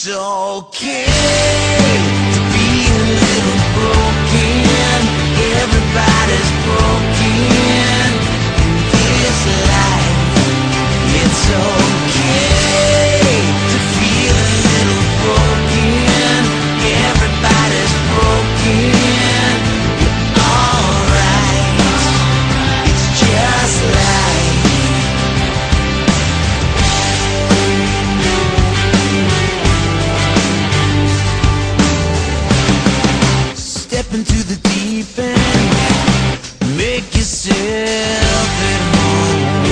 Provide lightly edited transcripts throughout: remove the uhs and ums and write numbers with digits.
It's okay to be a little broken. Everybody's broken in this life. It's okay to feel a little broken. Everybody's broken. You're alright. It's just life. Step into the deep end, make yourself at home.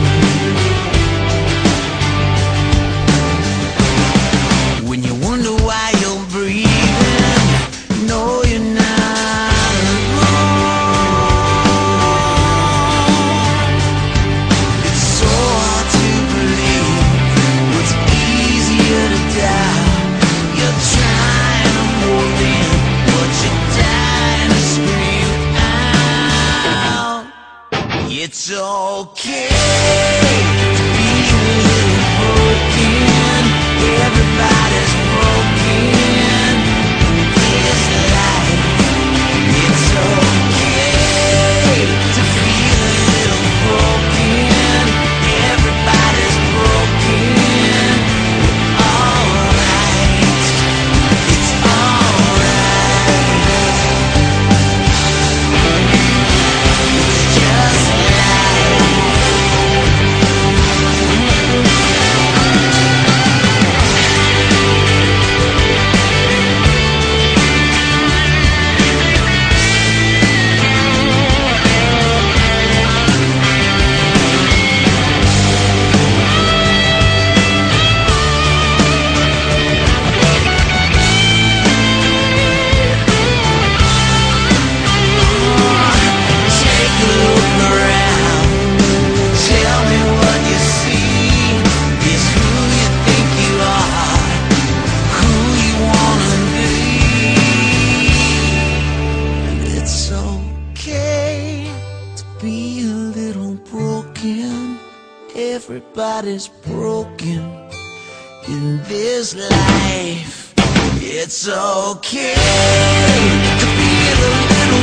When you wonder why you're breathing, no, you're not alone. It's so hard to believe, it's easier to doubt. You're trying to hold in, but you're dying to scream out. It's okay to be a little broken. Everybody's broken in this life. It's okay to feel a little broken. Everybody's broken. Alright. It's alright. It's just life. Take a look around. Tell me what you see. Is who you think you are, who you wanna be. And it's okay to be a little broken. Everybody's broken in this life. It's okay to be a little